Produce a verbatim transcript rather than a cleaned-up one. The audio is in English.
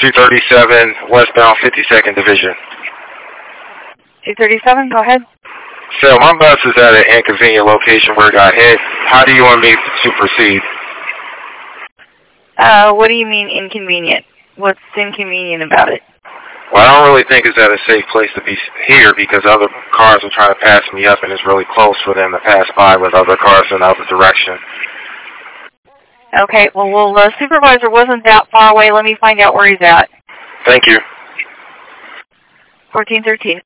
two thirty-seven, westbound fifty-second Division. two thirty-seven, go ahead. So my bus is at an inconvenient location where it got hit. How do you want me to proceed? Uh, what do you mean inconvenient? What's inconvenient about it? Well, I don't really think it's at a safe place to be here because other cars are trying to pass me up and it's really close for them to pass by with other cars in the other direction. Okay, well, well, the supervisor wasn't that far away. Let me find out where he's at. Thank you. fourteen thirteen.